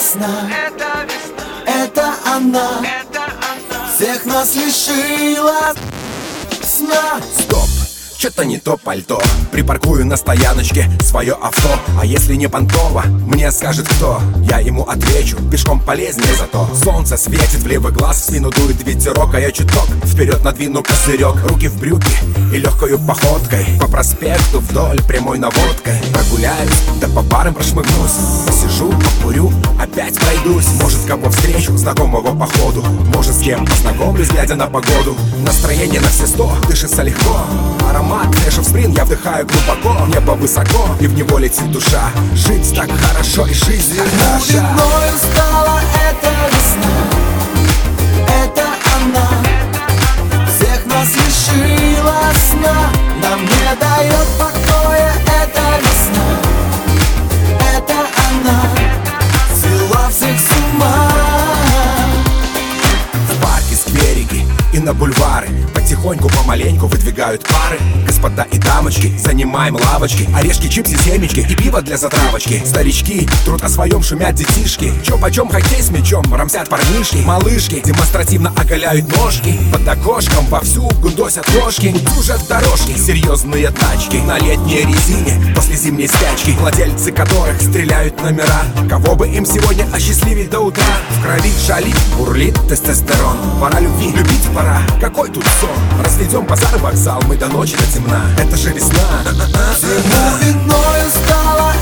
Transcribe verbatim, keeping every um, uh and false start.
весна, это она, всех нас лишила сна. Стоп, что-то не то пальто. Припаркую на стояночке свое авто. А если не понтово, мне скажет кто. Я ему отвечу, пешком полезнее зато. Солнце светит в левый глаз, в спину дует ветерок. А я чуток вперед надвину козырек. Руки в брюки и легкою походкой по проспекту вдоль прямой наводкой прогуляюсь, да по барам прошмыгнусь. Посижу, покурю, опять пройдусь. Может, кого встречу, знакомого по ходу. Может, с кем познакомлюсь, глядя на погоду. Настроение на все сто, дышится легко. Аромат фрешев сприн я вдыхаю глубоко. Небо высоко, и в него летит душа. Жить так хорошо, и жизнь хороша. Виной стала эта весна, это она, всех нас лишила сна. Нам не дает покоя эта весна, это она, свела всех с ума. В парке, скверики и на бульвары потихоньку, помаленьку выдвигают пары. Господа и дамочки, занимаем лавочки. Орешки, чипсы, семечки и пиво для затравочки. Старички, труд о своем шумят детишки. Чё почем хоккей с мячом, рамсят парнишки. Малышки демонстративно оголяют ножки. Под окошком вовсю гудосят кошки. Утюжат дорожки, серьезные тачки на летней резине после зимней спячки. Владельцы которых стреляют номера. Кого бы им сегодня осчастливить до утра. В крови шалит, бурлит тестостерон. Пора любви, любить пора, какой тут сон. Разведем базар и вокзал, мы до ночи до темна. Это же весна. Всему виною стала